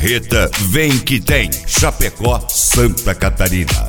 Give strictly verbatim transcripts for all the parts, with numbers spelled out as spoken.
Marreta vem que tem. Chapecó, Santa Catarina.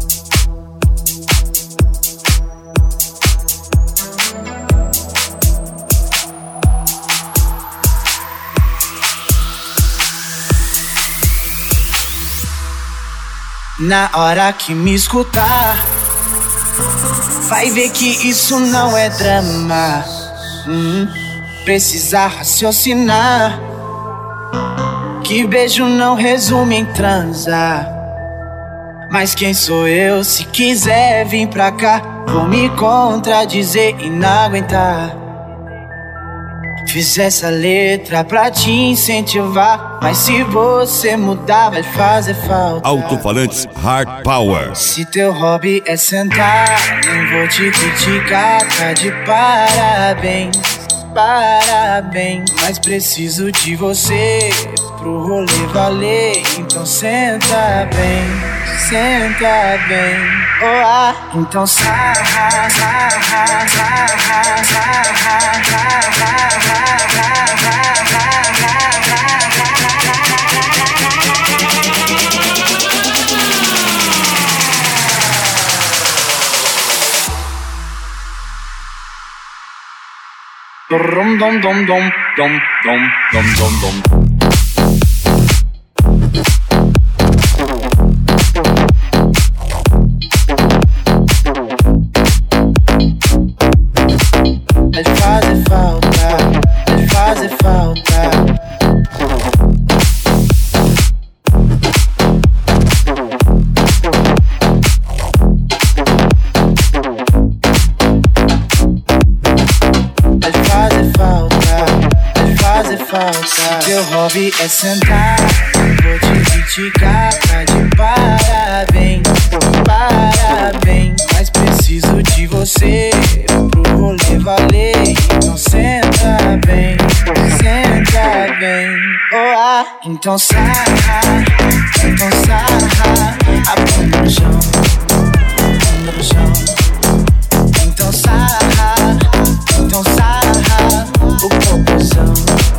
Na hora que me escutar, vai ver que isso não é drama. hum, Precisa raciocinar, que beijo não resume em transar. Mas quem sou eu? Se quiser vir pra cá, vou me contradizer e não aguentar. Fiz essa letra pra te incentivar, mas se você mudar vai fazer falta. Alto-falantes Hard Power. Se teu hobby é sentar, nem vou te criticar, tá de parabéns, parabéns. Mas preciso de você pro rolê valer, então senta bem, senta bem. Oh, ah, então sarra, sarra, sarra, sarra, sarra, sarra. Dom dom dom dom dom dom dom dom dom. Vai fazer falta, vai fazer falta. Se teu hobby é sentar, vou te criticar, tá de parabéns, parabéns. Mas preciso de você pro rolê valer, então senta bem, senta bem. Oh, ah, então sarra, então sarra, a bunda no chão, bunda no chão. Então sarra, então sarra, o popozão.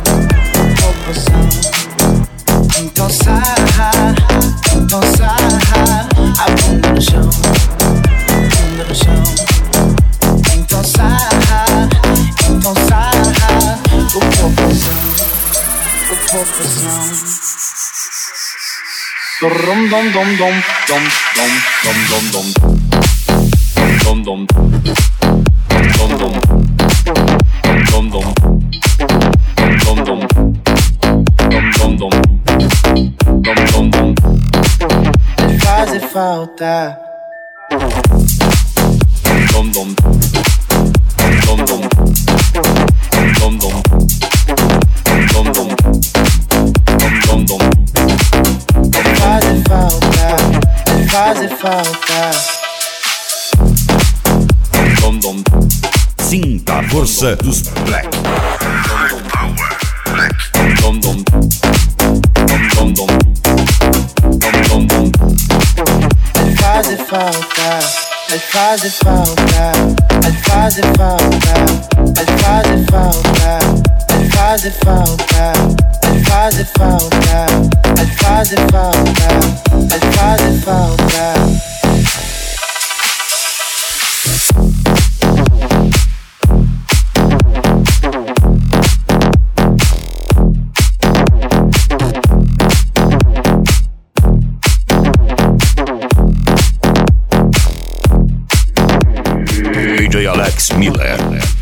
Então sarra, então sarra, a bunda no chão, bunda no chão. Então sarra, então sarra, o popozão, o popozão. Dom dom dom dom dom dom dom dom dom dom dom dom dom dom dom dom. Dom, dom, dom, dom, dom. Vai fazer falta. Dom, dom, dom, dom, dom, dom, dom, dom, dom, dom. Vai fazer falta, vai fazer falta. Dom, dom. Sinta a força dos Black. Hard Power Black. Dom, dom. Dom, dom, dom, dom. Vai fazer falta, vai fazer falta, vai fazer falta, vai fazer falta, vai fazer falta, vai fazer falta, vai fazer falta, vai fazer falta. D J Alex Miller.